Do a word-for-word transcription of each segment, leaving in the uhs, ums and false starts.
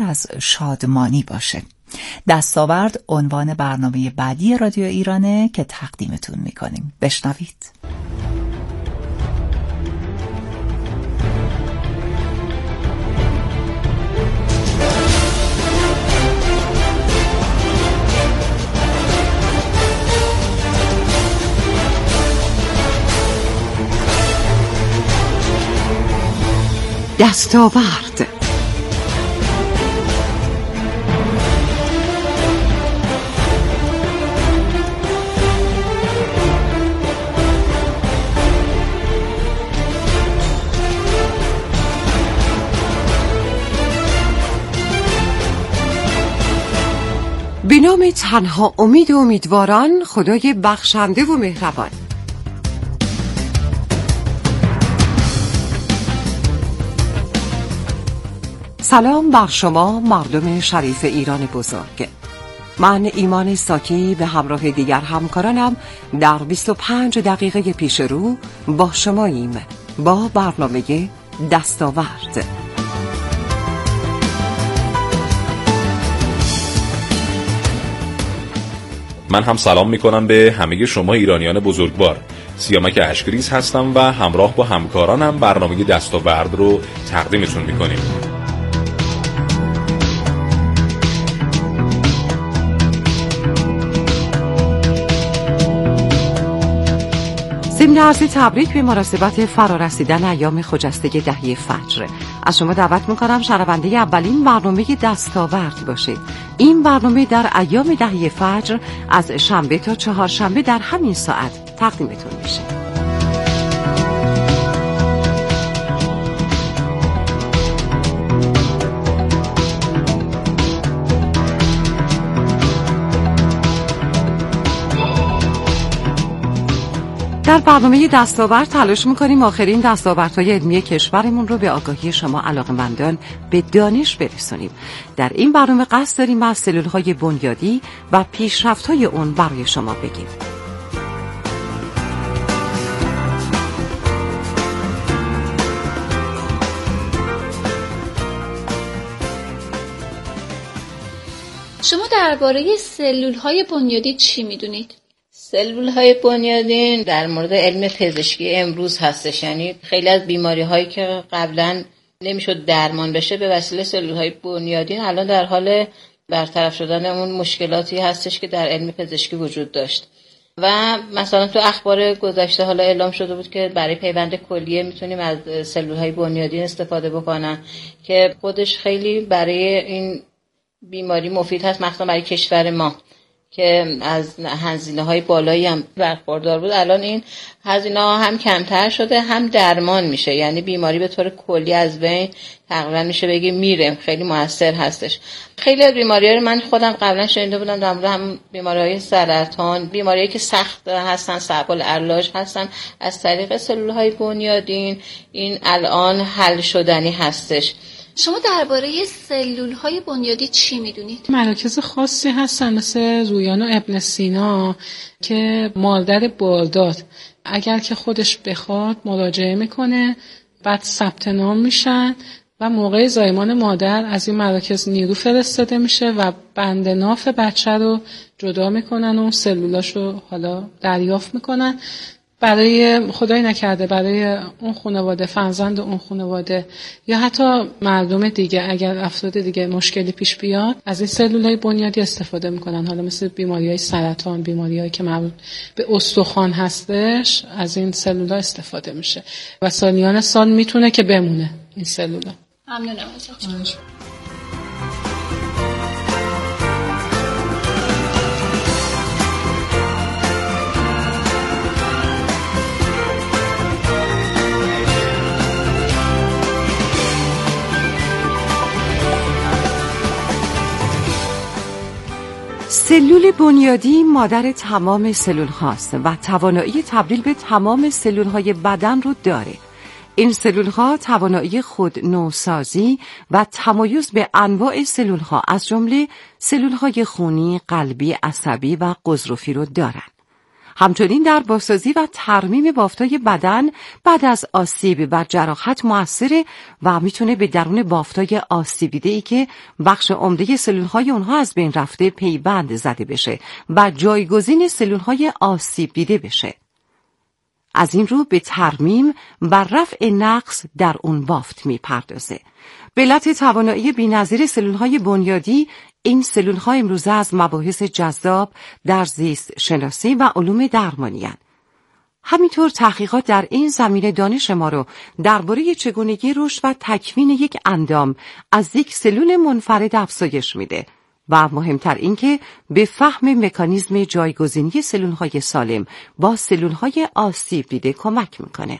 پر از شادمانی باشه. دستاورد عنوان برنامه بعدی رادیو ایرانه که تقدیمتون میکنیم. بشنوید. دستاورد. به نام تنها امید و امیدواران، خدای بخشنده و مهربان. سلام بر شما مردم شریف ایران بزرگ. من ایمان ساکی به همراه دیگر همکارانم در بیست و پنج دقیقه پیش رو با شماییم با برنامه دستاورد. من هم سلام میکنم به همه شما ایرانیان بزرگوار. سیامک اشکریز هستم و همراه با همکارانم برنامه دستاورد رو تقدیمتون میکنیم. ضمن عرض تبریک به مناسبت فرارسیدن ایام خجسته دهه فجر، از شما دعوت میکنم شنونده اولین برنامه دستاورد باشید. این برنامه در ایام دهه فجر از شنبه تا چهارشنبه در همین ساعت تقدیمتون میشه. در برنامه دستاورد تلاش می‌کنیم آخرین دستاوردهای علمی کشورمون رو به آگاهی شما علاقه‌مندان به دانش برسونیم. در این برنامه قصد داریم از سلول‌های بنیادی و پیشرفت‌های اون برای شما بگیم. شما درباره سلول‌های بنیادی چی می‌دونید؟ سلول‌های بنیادین در مورد علم پزشکی امروز هستش، یعنی خیلی از بیماری‌هایی که قبلا نمیشد درمان بشه به وسیله سلول‌های بنیادین الان در حال برطرف شدن اون مشکلاتی هستش که در علم پزشکی وجود داشت. و مثلا تو اخبار گذشته حالا اعلام شده بود که برای پیوند کلیه میتونیم از سلول‌های بنیادین استفاده بکنن که خودش خیلی برای این بیماری مفید هست، مخصوصا برای کشور ما که از هزینه‌های بالایی هم برخوردار بود. الان این هزینه‌ها هم کمتر شده، هم درمان میشه، یعنی بیماری به طور کلی از بین تقریبا میشه بگی میره. خیلی موثر هستش. خیلی از بیماری‌ها رو من خودم قبلا شنیده بودم، در مورد هم بیماری‌های سرطان، بیماریایی که سخت هستن، صعب العلاج هستن، از طریق سلول‌های بنیادین این الان حل شدنی هستش. شما درباره سلول‌های بنیادی چی میدونید؟ مراکز خاصی هستن مثل رویان و ابن سینا که مادر بالدار اگر که خودش بخواد مراجعه میکنه، بعد ثبت نام میشن و موقع زایمان مادر از این مراکز نیرو فرستاده میشه و بند ناف بچه رو جدا میکنن و سلولاش رو حالا دریافت میکنن. برای خدای نکرده برای اون خانواده، فرزند اون خانواده یا حتی مردم دیگه، اگر افراد دیگه مشکلی پیش بیاد، از این سلولای بنیادی استفاده میکنن. حالا مثل بیماریهای سرطان، بیماریهایی که مربوط به استخوان هستش، از این سلولا استفاده میشه و سالیان سال میتونه که بمونه این سلولا. ممنونم ازتون. سلول بنیادی مادر تمام سلول هاست و توانایی تبدیل به تمام سلول های بدن رو داره. این سلول ها توانایی خود نوسازی و تمایز به انواع سلول ها از جمله سلول های خونی، قلبی، عصبی و قذرفی رو دارن. همچنین در بازسازی و ترمیم بافتای بدن بعد از آسیب و جراحت مؤثره و میتونه به درون بافتای آسیب دیده‌ای که بخش عمده سلول‌های اونها از بین رفته پیوند زده بشه و جایگزین سلول‌های آسیب دیده بشه. از این رو به ترمیم و رفع نقص در اون بافت میپردازه. به علت توانایی بی‌نظیر سلول‌های بنیادی، این سلول‌ها امروزه از مباحث جذاب در زیست شناسی و علوم درمانی هستند. همینطور تحقیقات در این زمینه دانش ما رو درباره چگونگی رشد و تکوین یک اندام از یک سلول منفرد افزایش میده و مهمتر این که به فهم مکانیزم جایگزینی سلول‌های سالم با سلول‌های آسیب دیده کمک میکنه.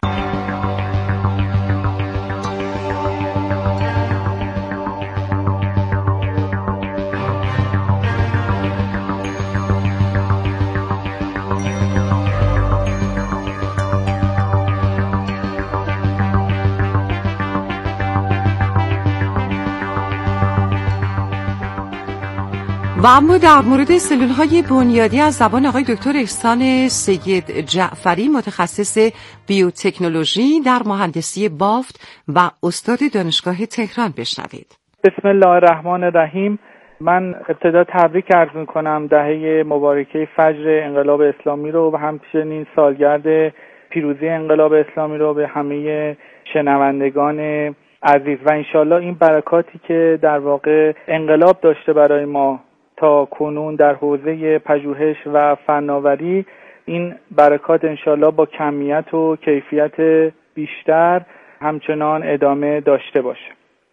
و اما در مورد سلول‌های بنیادی از زبان آقای دکتر احسان سید جعفری، متخصص بیوتکنولوژی در مهندسی بافت و استاد دانشگاه تهران بشنوید. بسم الله الرحمن الرحیم. من ابتدا تبریک عرض می‌کنم دهه مبارکه فجر انقلاب اسلامی رو و همچنین سالگرد پیروزی انقلاب اسلامی رو به همه شنوندگان عزیز و انشالله این برکاتی که در واقع انقلاب داشته برای ما تا کنون در حوزه پژوهش و فناوری، این برکات انشالله با کمیت و کیفیت بیشتر همچنان ادامه داشته باشه.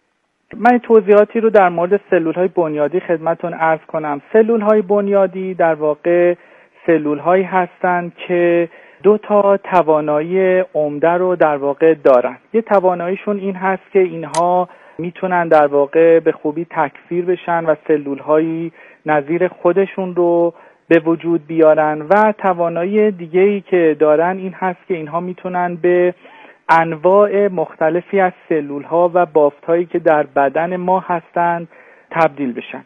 من توضیحاتی رو در مورد سلول‌های بنیادی خدمتتون عرض کنم. سلول‌های بنیادی در واقع سلول‌هایی هستند که دو تا توانایی عمده رو در واقع دارن. یه تواناییشون این هست که اینها میتونن در واقع به خوبی تکثیر بشن و سلول‌هایی نظیر خودشون رو به وجود بیارن و توانایی دیگه‌ای که دارن این هست که اینها میتونن به انواع مختلفی از سلول‌ها و بافت‌هایی که در بدن ما هستند تبدیل بشن.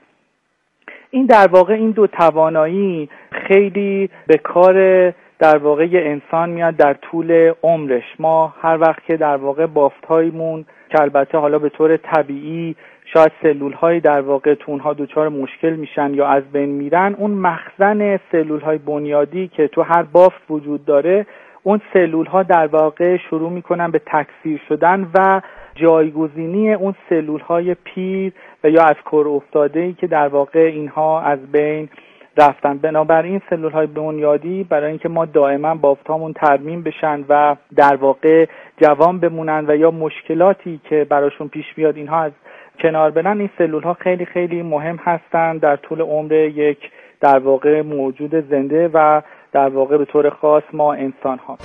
این در واقع این دو توانایی خیلی به کار در واقع انسان میاد در طول عمرش. ما هر وقت که در واقع بافت‌هایمون که البته حالا به طور طبیعی شاید سلول‌های در واقع تو اونها دچار مشکل میشن یا از بین میرن، اون مخزن سلول‌های بنیادی که تو هر بافت وجود داره، اون سلول‌ها در واقع شروع میکنن به تکثیر شدن و جایگزینی اون سلول‌های پیر و یا از کار افتاده‌ای که در واقع اینها از بین رفتن. بنابراین سلول‌های بنیادی برای اینکه ما دائما بافت‌هامون ترمیم بشن و در واقع جوان بمونن و یا مشکلاتی که براشون پیش بیاد اینها از کنار برن، این سلول‌ها خیلی خیلی مهم هستن در طول عمر یک در واقع موجود زنده و در واقع به طور خاص ما انسان‌ها.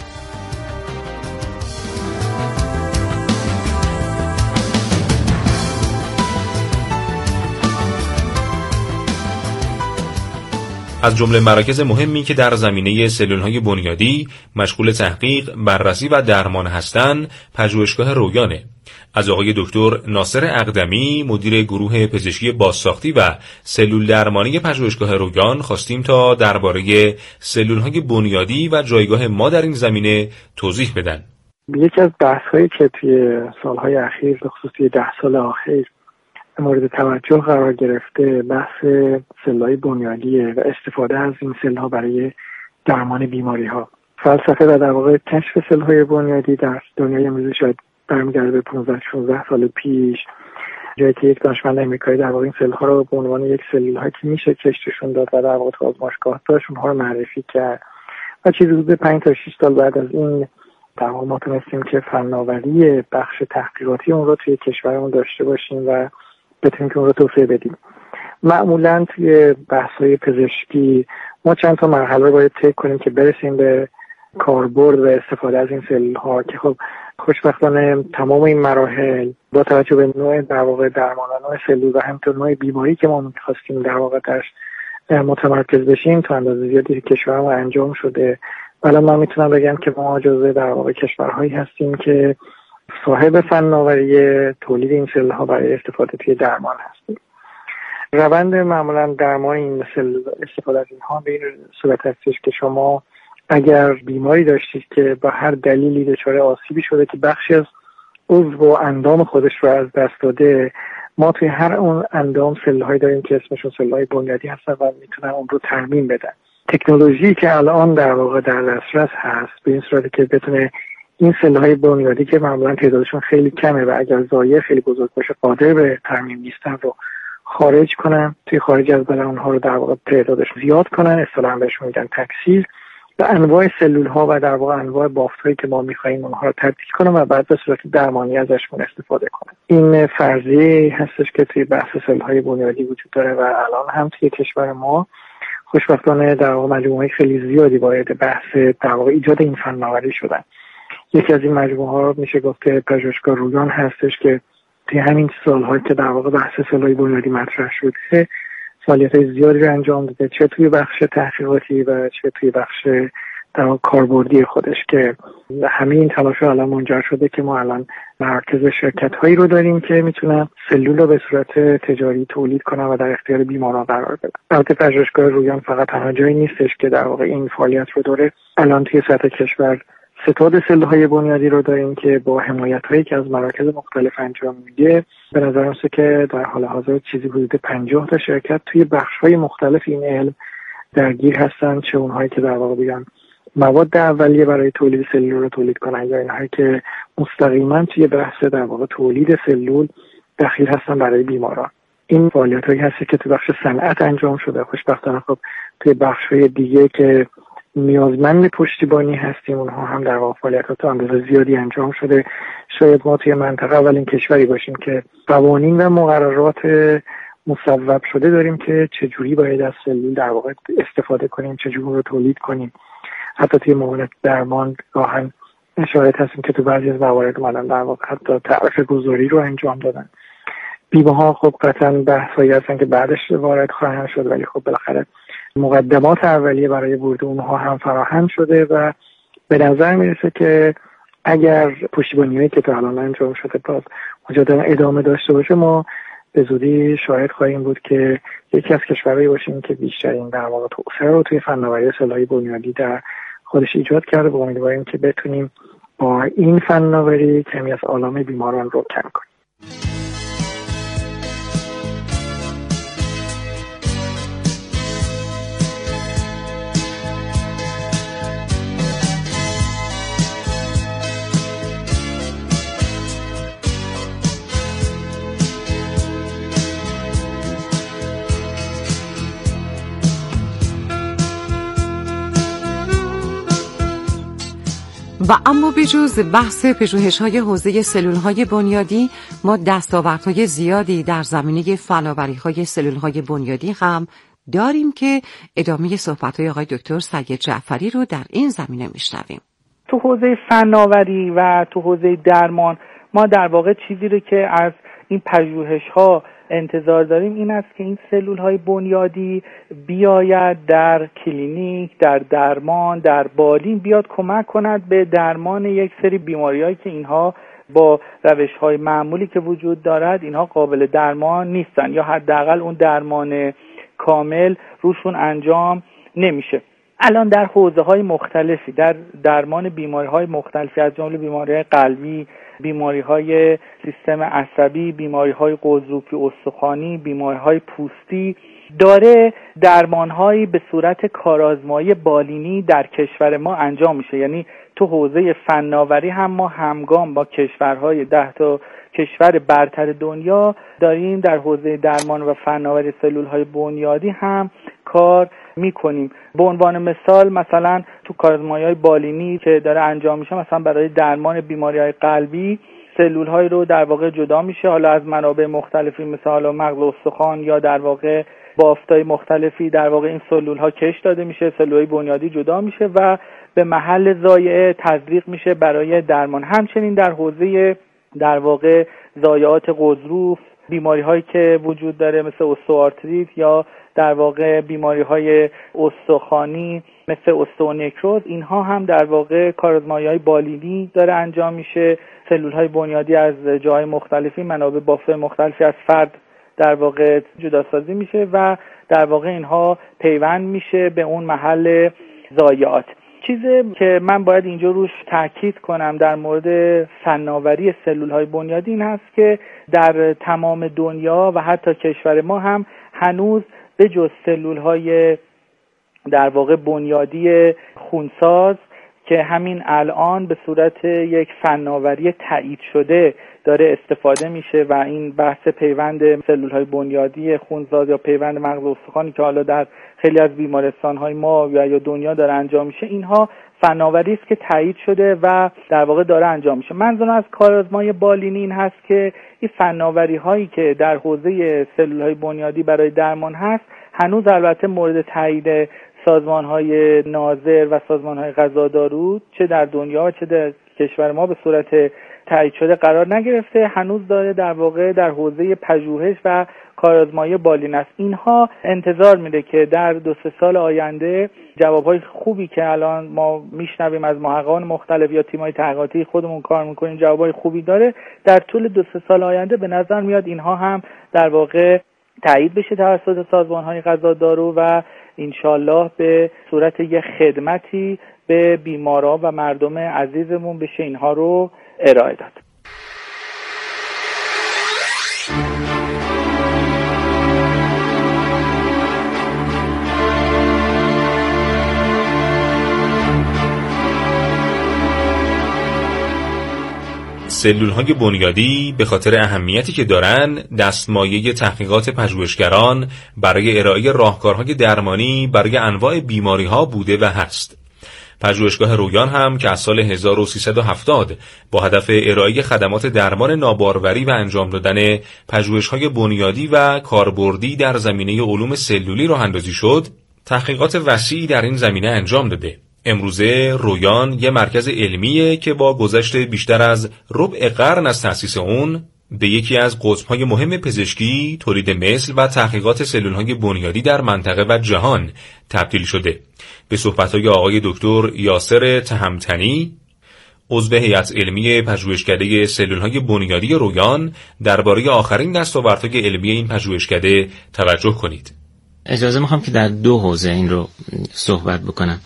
از جمله مراکز مهمی که در زمینه سلول‌های بنیادی مشغول تحقیق، بررسی و درمان هستند، پژوهشگاه رویانه. از آقای دکتر ناصر اقدمی، مدیر گروه پزشکی بازساختی و سلول درمانی پژوهشگاه رویان، خواستیم تا درباره سلول‌های بنیادی و جایگاه ما در این زمینه توضیح بدن. یکی از بحث‌هایی که توی سال‌های اخیر، به خصوص ده سال اخیر مورد توجه قرار گرفته، بحث سلول‌های بنیادیه و استفاده از این سلول‌ها برای درمان بیماری‌ها. فلسفه و در واقع کشف سلول‌های بنیادی در دنیای امروزی شاید برمیگرده به پانزده شانزده سال پیش، جایی که یک دانشمند آمریکایی در واقع این سلول‌ها رو به عنوان یک سلول‌هایی که میشه کشفشون داد و در واقع تو آزمایشگاه داشت اونها رو معرفی کرد و چیزی حدود پنج تا شش سال بعد از این در واقع ما تونستیم که فناوری بخش تحقیقاتی اون رو توی کشورمون داشته باشیم و بتونیم که اون رو توسعه بدیم. معمولاً توی بحث‌های پزشکی ما چند تا مرحله رو باید طی کنیم که برسیم به کاربرد و استفاده از این سلول‌ها که خب خوشبختانه تمام این مراحل با توجه به نوع در واقع درمان و نوع سلول و همینطور نوع بیماری که ما می‌خواستیم در واقع درش متمرکز بشیم تا اندازه زیادی کشورمون انجام شده. ولی من میتونم بگم که ما جزو در واقع کشورهایی هستیم که صاحب فناوری تولید این سلول‌ها برای استفاده توی درمان هستیم. روند معمولا درمان این سلول، استفاده از اینها به این صورت هستش که شما اگر بیماری داشتید که با هر دلیلی دچار آسیبی شده که بخشی از عضو و اندام خودش رو از دست داده، ما توی هر اون اندام سلول‌هایی داریم که اسمشون سلول‌های بنیادی هستن و میتونن اون رو ترمیم بدن. تکنولوژی که الان در واقع در دسترس هست به این صورتی که بتونه این سلول‌های بنیادی که معمولا تعدادشون خیلی کمه و اگر ضایع خیلی بزرگ باشه قادر به ترمیم نیستن رو خارج کنن، توی خارج از بدن اونها رو در واقع تعدادشون زیاد کنن، اصطلاحاً بهشون میگن تکثیر، و انواع سلول‌ها و در واقع انواع بافت‌هایی که ما می‌خوایم اونها رو تبدیل کنیم و بعد به صورت درمانی ازشون استفاده کنیم. این فرضیه هستش که توی بحث سلول‌های بنیادی وجود داره و الان هم توی کشور ما خوشبختانه در واقع مجموعه خیلی زیادی وارد بحث در واقع ایجاد این فناوری شدن. یکی از این مجموعه‌ها میشه گفت که پژوهشگاه رویان هستش که توی همین سال‌ها که در واقع بحث سلول‌های بنیادی مطرح شده فعالیت‌های زیادی رو انجام داده، چه توی بخش تحقیقاتی و چه توی بخش در واقع کاربردی خودش، که همه این تلاش‌ها الان منجر شده که ما الان مراکز شرکت‌هایی رو داریم که میتونن سلول رو به صورت تجاری تولید کنن و در اختیار بیماران قرار بدن. البته پژوهشگاه رویان فقط تنها جایی نیستش که در واقع این فعالیت رو داره. الان توی سطح کشور ستاد سلول‌های بنیادی رو داریم که با حمایت‌هایی که از مراکز مختلف انجام میده، به نظر میاد که در حال حاضر چیزی حدود پنجاه تا شرکت توی بخش‌های مختلف این علم درگیر هستن، چه اونهایی که در واقع بیان مواد اولیه برای تولید سلول رو تولید کنن یا اینهایی که مستقیما توی بحث در واقع تولید سلول دخیل هستن برای بیماران. این فعالیت‌هایی هست که توی بخش صنعت انجام شده. خوشبختانه خب توی بخش‌های دیگه که نیازمند پشتیبانی هستیم اونها هم در واقع فعالیتات اندازه زیادی انجام شده. شاید ما توی منطقه اولین کشوری باشیم که قوانین و مقررات مصوب شده داریم که چجوری باید از سلول در واقع استفاده کنیم، چجوری رو تولید کنیم. حتی توی موارد درمان گاهن شاید هستیم که تو بعضی از موارد اومدن در واقع حتی تعرفه گذاری رو انجام دادن. بیمه‌ها خب قطعا بحثایی هستن که بعدش وارد خواهند شد، ولی خب بالاخره مقدمات اولیه برای ورود اونها هم فراهم شده و به نظر میرسه که اگر پشتیبانی‌هایی که تا الان انجام شده باز مجددا ادامه داشته باشه، ما به زودی شاهد خواهیم بود که یکی از کشورهایی باشیم که بیشترین در واقع توسعه رو توی فناوری سلول‌های بنیادی در خودش ایجاد کرده و امیدواریم که بتونیم با این فناوری کمی از آلام بیماران رو کم کنیم. و اما بجز بحث پژوهش‌های حوزه سلول‌های بنیادی، ما دستاوردهای زیادی در زمینه فناوری‌های سلول‌های بنیادی هم داریم که ادامه صحبت‌های آقای دکتر سید جعفری رو در این زمینه میشنویم. تو حوزه فناوری و تو حوزه درمان ما در واقع چیزی رو که از این پژوهش‌ها انتظار داریم این است که این سلول‌های بنیادی بیاید در کلینیک، در درمان، در بالین بیاد کمک کند به درمان یک سری بیماری‌هایی که اینها با روش‌های معمولی که وجود دارد اینها قابل درمان نیستن یا حداقل اون درمان کامل روشون انجام نمیشه. الان در حوزه‌های مختلفی در درمان بیماری‌های مختلفی از جمله بیماری‌های قلبی، بیماری‌های سیستم عصبی، بیماری‌های غضروفی استخوانی، بیماری‌های پوستی داره درمان‌هایی به صورت کارآزمایی بالینی در کشور ما انجام میشه. یعنی تو حوزه فناوری هم ما همگام با کشورهای ده تا کشور برتر دنیا داریم در حوزه درمان و فناوری سلول‌های بنیادی هم کار میکنیم. به عنوان مثال مثلا تو کارآزمایی‌های بالینی که داره انجام میشه مثلا برای درمان بیماری‌های قلبی سلول‌های رو در واقع جدا میشه، حالا از منابع مختلفی مثل حالا مغز استخوان یا در واقع بافت‌های مختلفی در واقع این سلول‌ها کش داده میشه، سلول‌های بنیادی جدا میشه و به محل ضایعه تزریق میشه برای درمان. همچنین در حوزه در واقع ضایعات غضروف، بیماری‌هایی که وجود داره مثل استئوآرتریت یا در واقع بیماری‌های استخوانی مثل استئونکروز، اینها هم در واقع کارآزمایی‌های بالینی داره انجام میشه. سلول‌های بنیادی از جای مختلفی، منابع بافت‌های مختلفی از فرد در واقع جداسازی میشه و در واقع اینها پیوند میشه به اون محل ضایعات. چیزی که من باید اینجا روش تاکید کنم در مورد فناوری سلول‌های بنیادی این هست که در تمام دنیا و حتی کشور ما هم هنوز به جز سلول‌های در واقع بنیادی خونساز که همین الان به صورت یک فناوری تایید شده داره استفاده میشه و این بحث پیوند سلول‌های بنیادی خونساز یا پیوند مغز استخوانی که حالا در خیلی از بیمارستان‌های ما و یا دنیا داره انجام میشه، اینها فناوری است که تایید شده و در واقع داره انجام میشه. منظورم از کارآزمایی بالینی این هست که این فناوری‌هایی که در حوزه سلول‌های بنیادی برای درمان هست هنوز البته مورد تایید سازمان‌های ناظر و سازمان‌های غذادارو چه در دنیا چه در کشور ما به صورت تایید شده قرار نگرفته، هنوز داره در واقع در حوزه پژوهش و کارآزمایی بالین است. اینها انتظار میده که در دو سه سال آینده جوابهای خوبی که الان ما میشنویم از محققان مختلف یا تیم‌های تحقیقاتی خودمون کار میکنیم جوابهای خوبی داره، در طول دو سه سال آینده به نظر میاد اینها هم در واقع تایید بشه توسط سازمان‌های غذادارو و انشالله به صورت یک خدمتی به بیماران و مردم عزیزمون بشه اینها رو ارائه داد. سلول‌های بنیادی به خاطر اهمیتی که دارن دستمایه تحقیقات پژوهشگران برای ارائه راهکارهای درمانی برای انواع بیماری‌ها بوده و هست. پژوهشگاه رویان هم که از سال هزار و سیصد و هفتاد با هدف ارائه خدمات درمان ناباروری و انجام دادن پژوهش‌های بنیادی و کاربردی در زمینه علوم سلولی راه اندازی شد، تحقیقات وسیعی در این زمینه انجام داده. امروزه رویان یه مرکز علمیه که با گذشت بیشتر از ربع قرن از تأسیس اون به یکی از قطب‌های مهم پزشکی، تولید مثل و تحقیقات سلول‌های بنیادی در منطقه و جهان تبدیل شده. به صحبت‌های آقای دکتر یاسر تهمتنی، عضو هیئت علمی پژوهشکده سلول‌های بنیادی رویان، درباره آخرین دستاوردهای علمی این پژوهشکده توجه کنید. اجازه می‌خوام که در دو حوزه این رو صحبت بکنم.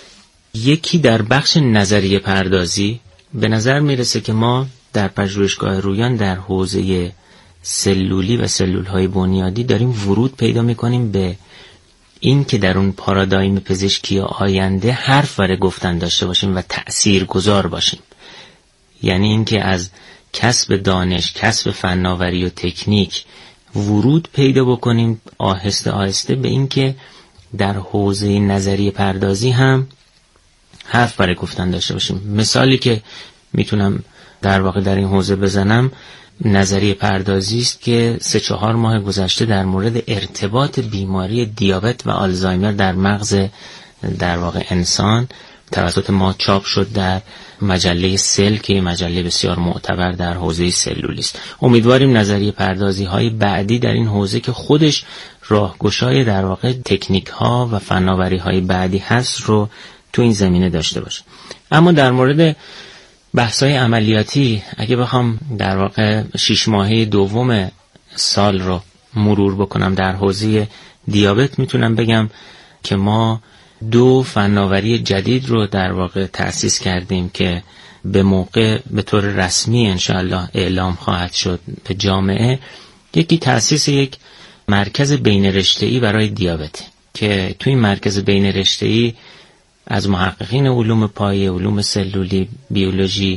یکی در بخش نظریه پردازی، به نظر میرسه که ما در پژوهشگاه رویان در حوزه سلولی و سلول‌های بنیادی داریم ورود پیدا می‌کنیم به این که در اون پارادایم پزشکی آینده حرف برای گفتن داشته باشیم و تأثیرگذار باشیم. یعنی این که از کسب دانش، کسب فناوری و تکنیک ورود پیدا بکنیم آهسته آهسته به این که در حوزه نظریه پردازی هم حرف برای گفتن داشته باشیم. مثالی که میتونم در واقع در این حوزه بزنم نظریه پردازی است که سه چهار ماه گذشته در مورد ارتباط بیماری دیابت و آلزایمر در مغز در واقع انسان توسط ما چاپ شد در مجله سل که مجله بسیار معتبر در حوزه سلولی است. امیدواریم نظریه پردازی های بعدی در این حوزه که خودش راهگشای در واقع تکنیک ها و فناوری های بعدی هست رو تو این زمینه داشته باشه. اما در مورد بحث‌های عملیاتی اگه بخوام در واقع شش ماهه دوم سال رو مرور بکنم در حوزه دیابت، میتونم بگم که ما دو فناوری جدید رو در واقع تأسیس کردیم که به موقع به طور رسمی انشاءالله اعلام خواهد شد به جامعه. یکی تأسیس یک مرکز بین رشته‌ای برای دیابت که توی این مرکز بین رشته‌ای از محققین علوم پایه، علوم سلولی، بیولوژی،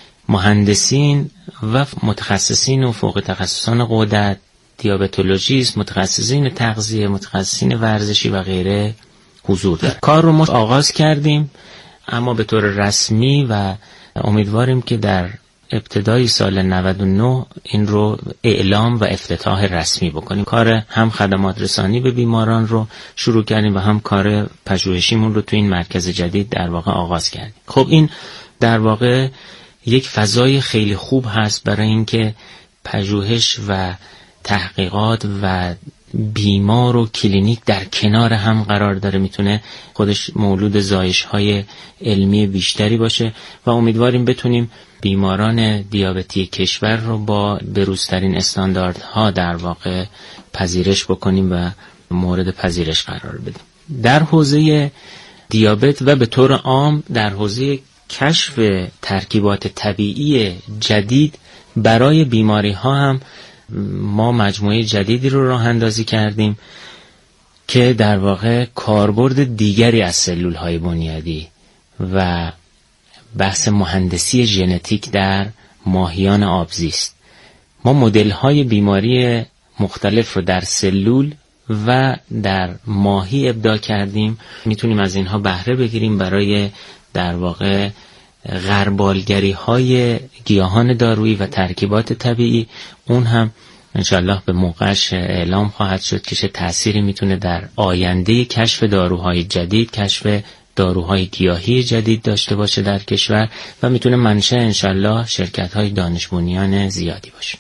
مهندسین و متخصصین و فوق تخصصان غدد، دیابتولوژیست، متخصصین تغذیه، متخصصین ورزشی و غیره حضور داره. کار رو ما آغاز کردیم اما به طور رسمی و امیدواریم که در ابتدای سال نود و نه این رو اعلام و افتتاح رسمی بکنیم. کار هم خدمات رسانی به بیماران رو شروع کردیم و هم کار پژوهشیمون رو تو این مرکز جدید در واقع آغاز کردیم. خب این در واقع یک فضای خیلی خوب هست برای اینکه پژوهش و تحقیقات و بیمار و کلینیک در کنار هم قرار داره، میتونه خودش مولود زایش‌های علمی بیشتری باشه و امیدواریم بتونیم بیماران دیابتی کشور رو با بروزترین استانداردها در واقع پذیرش بکنیم و مورد پذیرش قرار بدیم. در حوزه دیابت و به طور عام در حوزه کشف ترکیبات طبیعی جدید برای بیماری ها هم ما مجموعه جدیدی رو راه اندازی کردیم که در واقع کاربرد دیگری از سلول های بنیادی و بحث مهندسی ژنتیک در ماهیان آبزیست. ما مدل های بیماری مختلف رو در سلول و در ماهی ابداع کردیم. میتونیم از اینها بهره بگیریم برای در واقع غربالگری های گیاهان دارویی و ترکیبات طبیعی. اون هم انشالله به موقعش اعلام خواهد شد که چه تأثیری میتونه در آینده کشف داروهای جدید، کشف داروهای گیاهی جدید داشته باشه در کشور و میتونه منشأ انشالله شرکت‌های دانش بنیان زیادی باشه.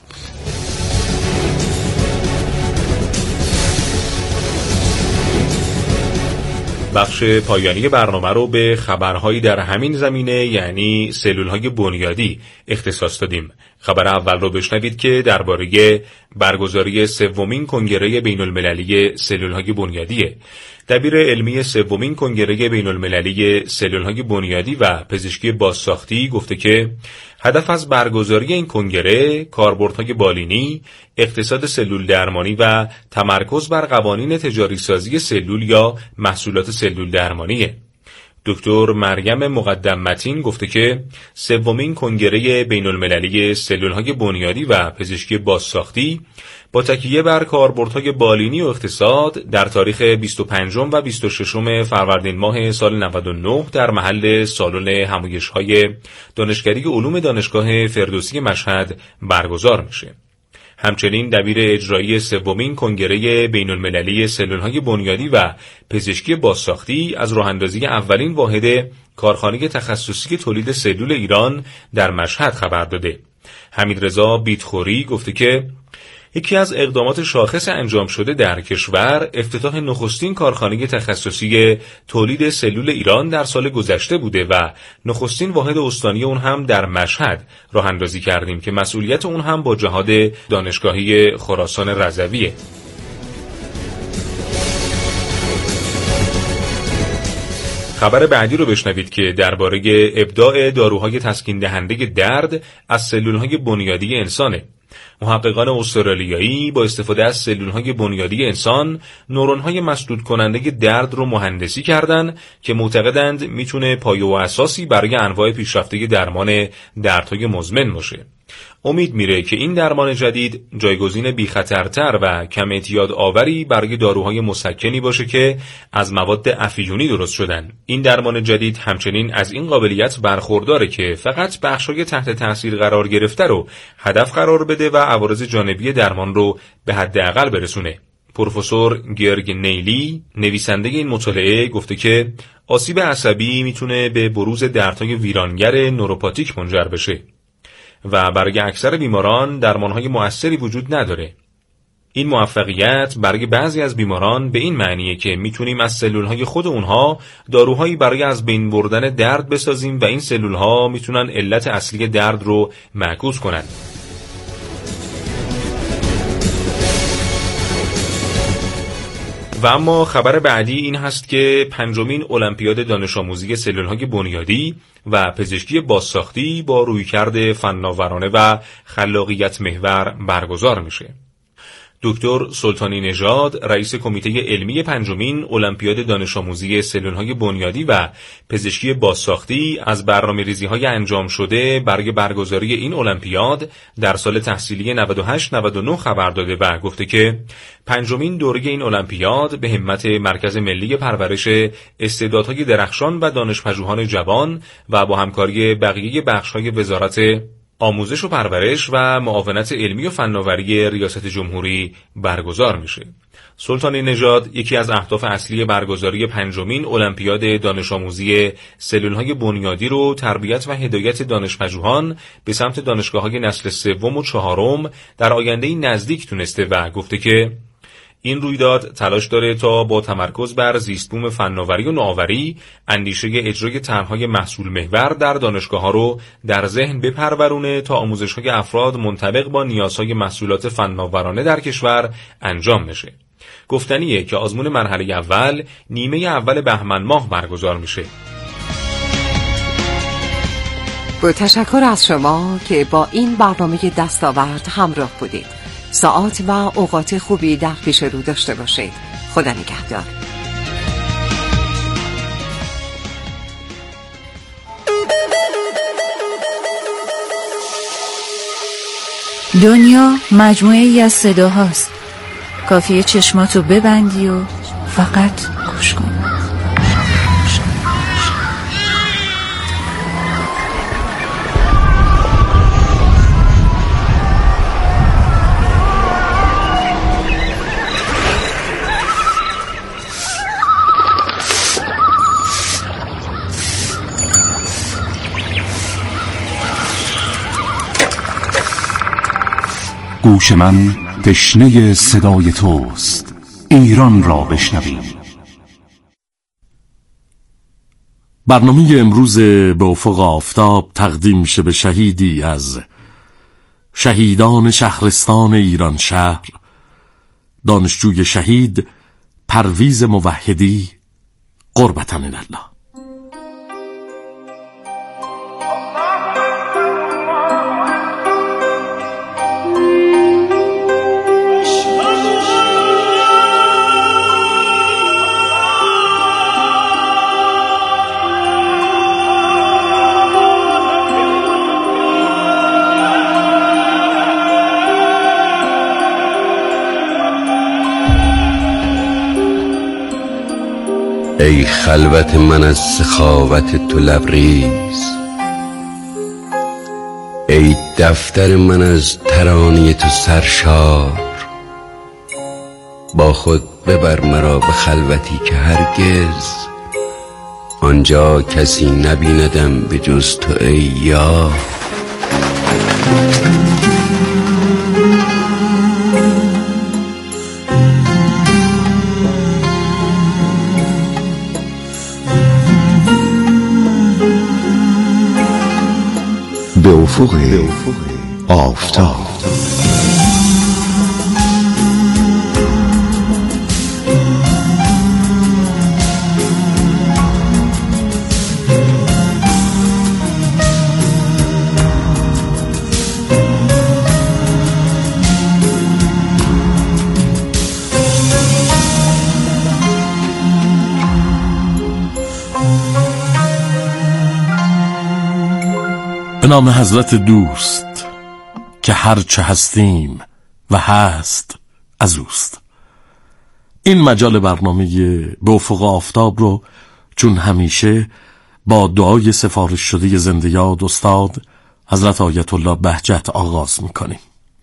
بخش پایانی برنامه رو به خبرهایی در همین زمینه یعنی سلول‌های بنیادی اختصاص دادیم. خبر اول رو بشنوید که درباره برگزاری سومین کنگره بین‌المللی سلول‌های بنیادیه. دبیر علمی سومین کنگره بین‌المللی سلول‌های بنیادی و پزشکی بازساختی گفته که هدف از برگزاری این کنگره کاربردهای بالینی، اقتصاد سلول درمانی و تمرکز بر قوانین تجاری سازی سلول یا محصولات سلول درمانیه. دکتر مریم مقدم متین گفته که سومین کنگره بین‌المللی سلول‌های بنیادی و پزشکی بازساختی با تکیه بر کاربردهای بالینی و اقتصاد در تاریخ بیست و پنجم و بیست و ششم فروردین ماه سال نود و نه در محل سالن همایش‌های دانشکده علوم دانشگاه فردوسی مشهد برگزار میشه. همچنین دبیر اجرایی سومین کنگره بین‌المللی سلول‌های بنیادی و پزشکی بازساختی از راه‌اندازی اولین واحد کارخانه تخصصی تولید سلول ایران در مشهد خبر داده. حمیدرضا بیتخوری گفته که یکی از اقدامات شاخص انجام شده در کشور افتتاح نخستین کارخانه تخصصی تولید سلول ایران در سال گذشته بوده و نخستین واحد استانی اون هم در مشهد راه اندازی کردیم که مسئولیت اون هم با جهاد دانشگاهی خراسان رضویه. خبر بعدی رو بشنوید که درباره ابداع داروهای تسکین دهنده درد از سلول‌های بنیادی انسانه. محققان استرالیایی با استفاده از سلول‌های بنیادی انسان نورون‌های مسدود کننده درد رو مهندسی کردند که معتقدند میتونه پایه و اساسی برای انواع پیشرفته درمان دردهای مزمن باشه. امید میره که این درمان جدید جایگزین بی‌خطرتر و کم اعتیاد آوری برای داروهای مسکنی باشه که از مواد افیونی درست شدن. این درمان جدید همچنین از این قابلیت برخورداره که فقط بخشای تحت تاثیر قرار گرفته رو هدف قرار بده و عوارض جانبی درمان رو به حداقل برسونه. پروفسور گرگ نیلی نویسنده این مطالعه گفته که آسیب عصبی میتونه به بروز دردهای ویرانگر نوروپاتیک منجر بشه و برای اکثر بیماران درمانهای مؤثری وجود نداره. این موفقیت برای بعضی از بیماران به این معنیه که میتونیم از سلولهای خود اونها داروهایی برای از بین بردن درد بسازیم و این سلولها میتونن علت اصلی درد رو معکوس کنن. و اما خبر بعدی این هست که پنجمین المپیاد دانش آموزی سلول‌های بنیادی و پزشکی بازساختی با رویکرد فناورانه و خلاقیت محور برگزار میشه. دکتر سلطانی نژاد رئیس کمیته علمی پنجمین المپیاد دانش آموزی سلول‌های بنیادی و پزشکی بازساختی از برنامه‌ریزی‌های انجام شده برای برگزاری این المپیاد در سال تحصیلی نود و هشت نود و نه خبر داده و گفته که پنجمین دوره این المپیاد به همت مرکز ملی پرورش استعدادهای درخشان و دانش‌پژوهان جوان و با همکاری بقیه بخش‌های وزارت آموزش و پرورش و معاونت علمی و فناوری ریاست جمهوری برگزار میشه. سلطانی نژاد یکی از اهداف اصلی برگزاری پنجمین المپیاد دانش آموزی سلول‌های بنیادی رو تربیت و هدایت دانش‌پژوهان به سمت دانشگاه‌های نسل سوم و چهارم در آینده نزدیک تونسته و گفته که این رویداد تلاش داره تا با تمرکز بر زیستبوم فناوری و نوآوری اندیشه اجرای طرح‌های محصول محور در دانشگاه‌ها رو در ذهن بپرورونه تا آموزش‌های افراد منطبق با نیازهای محصولات فناورانه در کشور انجام بشه. گفتنیه که آزمون مرحله اول نیمه اول بهمن ماه برگزار میشه. با تشکر از شما که با این برنامه دستاورد همراه بودید. ساعت و اوقات خوبی در پیش رو داشته باشید. خدا نگهدار. دنیا مجموعه ای از صداهاست. کافیه چشماتو ببندی و فقط گوش کن. گوش من تشنه صدای توست، ایران را بشنویم. برنامه امروز به افق آفتاب تقدیم میشه به شهیدی از شهیدان شهرستان ایران شهر، دانشجوی شهید پرویز موحدی قربتاً الله. ای خلوت من از سخاوت تو لبریز، ای دفتر من از ترانه تو سرشار، با خود ببر مرا به خلوتی که هرگز آنجا کسی نبیندم به جز تو ای یار. به افق آفتاب. به نام حضرت دوست که هرچه هستیم و هست از اوست. این مجال برنامه به افق آفتاب رو چون همیشه با دعای سفارش شده زنده یاد استاد حضرت آیت الله بهجت آغاز میکنیم.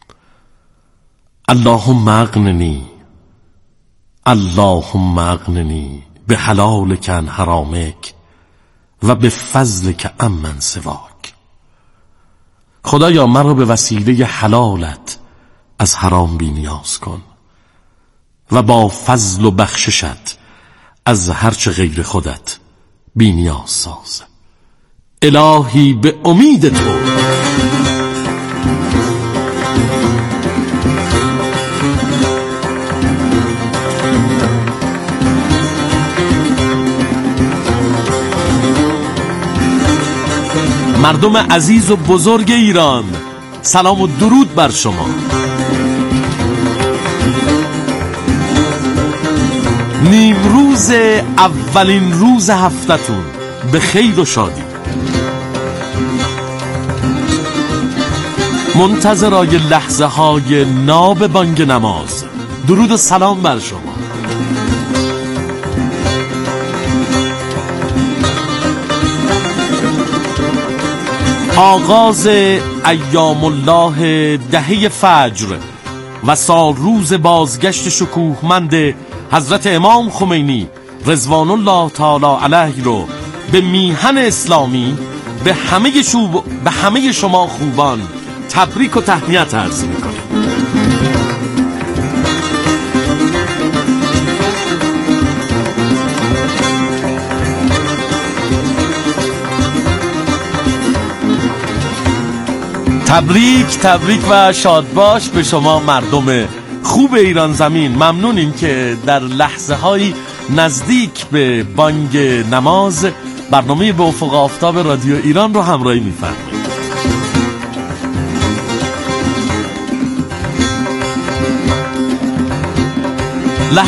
اللهم اغننی اللهم اغننی به حلالک عن حرامک و به فضلک عمن سواک. خدایا مرا به وسیله حلالت از حرام بی نیاز کن و با فضل و بخششت از هرچه غیر خودت بی نیاز ساز. الهی به امید تو مردم عزیز و بزرگ ایران، سلام و درود بر شما. نیمروز اولین روز هفتتون به خیر و شادی. منتظرای لحظه های ناب بانگ نماز، درود و سلام بر شما. آغاز ایام الله دهه فجر و سال روز بازگشت شکوهمند حضرت امام خمینی رضوان الله تعالی علیه رو به میهن اسلامی به همه شوب به همه شما خوبان تبریک و تهنیت عرض می‌کنم. تبریک تبریک و شادباش به شما مردم خوب ایران زمین ممنونیم که در لحظه های نزدیک به بانگ نماز برنامه به افق آفتاب رادیو ایران رو همراهی می‌فرمایید.